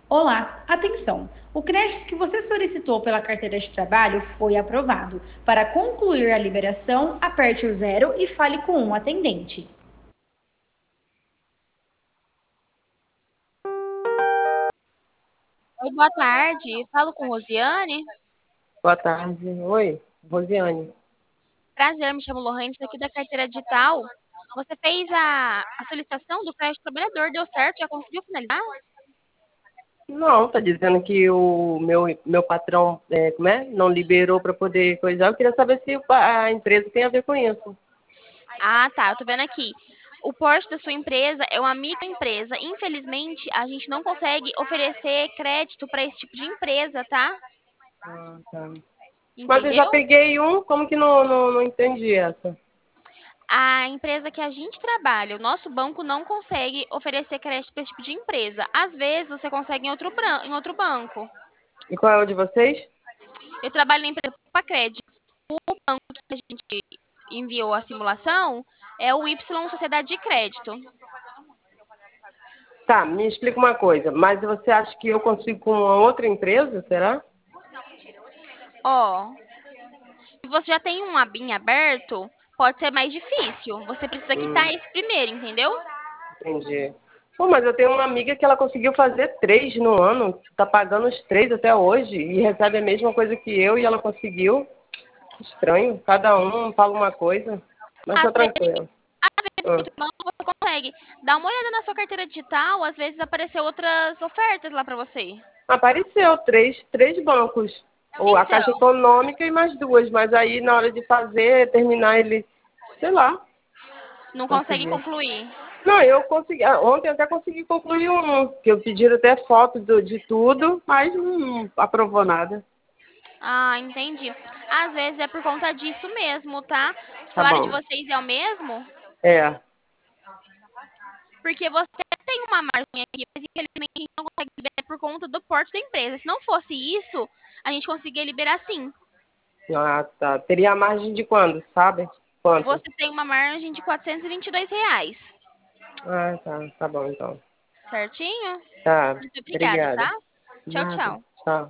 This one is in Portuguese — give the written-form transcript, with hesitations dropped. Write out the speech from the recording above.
Olá, atenção! O crédito que você solicitou pela carteira de trabalho foi aprovado. Para concluir a liberação, aperte o zero e fale com um atendente. Oi, boa tarde. Falo com Rosiane. Boa tarde. Oi, Rosiane. Prazer, me chamo Lohane, estou aqui da carteira digital. Você fez a solicitação do crédito trabalhador, deu certo? Já conseguiu finalizar? Não, tá dizendo que o meu patrão, como é? Não liberou para poder coisar. Eu queria saber se a empresa tem a ver com isso. Ah, tá. Eu tô vendo aqui. O porte da sua empresa é uma microempresa. Infelizmente, a gente não consegue oferecer crédito para esse tipo de empresa, tá? Ah, tá. Mas eu já Entendeu? peguei um, como que não entendi essa? A empresa que a gente trabalha, o nosso banco não consegue oferecer crédito para esse tipo de empresa. Às vezes, você consegue em outro banco. E qual é o de vocês? Eu trabalho na empresa Pacred. O banco que a gente enviou a simulação é o Y Sociedade de Crédito. Tá, me explica uma coisa. Mas você acha que eu consigo com uma outra empresa, será? Ó, se você já tem um ABIN aberto, pode ser mais difícil. Você precisa quitar Hum, esse primeiro, entendeu? entendi. Pô, mas eu tenho uma amiga que ela conseguiu fazer 3 no ano, tá pagando os 3 até hoje e recebe a mesma coisa que eu e ela conseguiu. Estranho, cada um fala uma coisa, mas Às tá vezes, tranquilo. Ah, outro banco você consegue. Dá uma olhada na sua carteira digital, às vezes apareceu outras ofertas lá pra você. apareceu três bancos, ou a Caixa Então, Econômica e mais duas, mas aí na hora de fazer, terminar ele, sei lá, não consegue consegui. concluir. Não, eu consegui, ontem eu até consegui concluir um, que eu pedi até foto de tudo, mas não aprovou nada. Ah, entendi. Às vezes é por conta disso mesmo, tá? O Tá salário de bom. vocês é o mesmo? É, Porque você tem uma margem aqui, mas infelizmente a gente não consegue liberar por conta do porte da empresa. Se não fosse isso, a gente conseguiria liberar sim. ah, tá. Teria a margem de quando, sabe? Quanto? Você tem uma margem de R$ 422, Ah, tá bom então. certinho? Tá, Muito obrigada, obrigada. tá? Tchau, Nada. tchau.